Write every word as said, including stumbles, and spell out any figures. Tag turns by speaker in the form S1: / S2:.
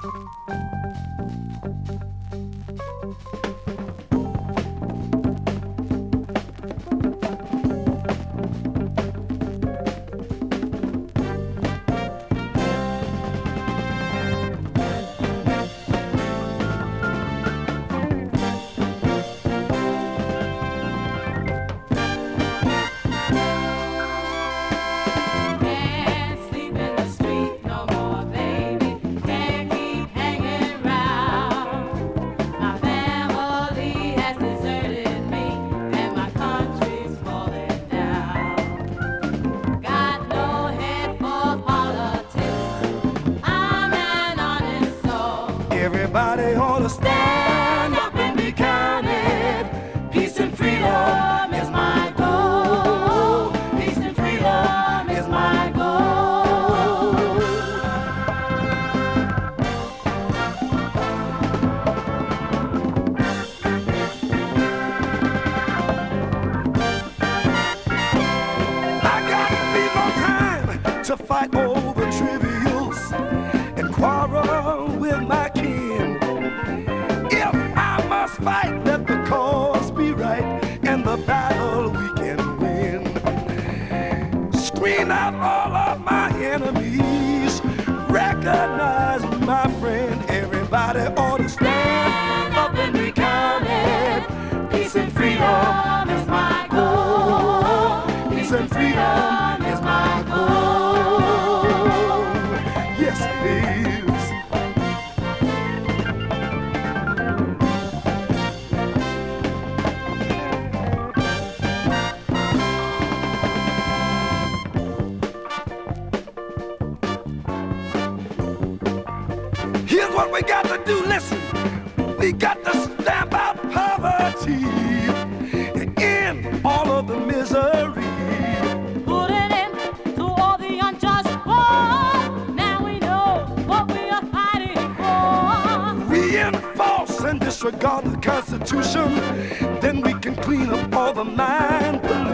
S1: Everybody ought to stand up and be counted. Peace and freedom is my goal. Peace and freedom is my goal. I got no time to fight over trivials and quarrel with my kin. If I must fight, let the cause be right, and the battle we can win. Screen out all of my enemies, recognize my friend. Everybody ought to stand up and be counted. Peace and freedom is my goal. Peace and freedom is my goal. Yes, it is. Here's what we got to do, listen. We got to stamp out poverty and end all of the misery.
S2: Put an end to all the unjust war. Now we know what we are fighting for.
S1: Reinforce and disregard the Constitution, then we can clean up all the mind pollution.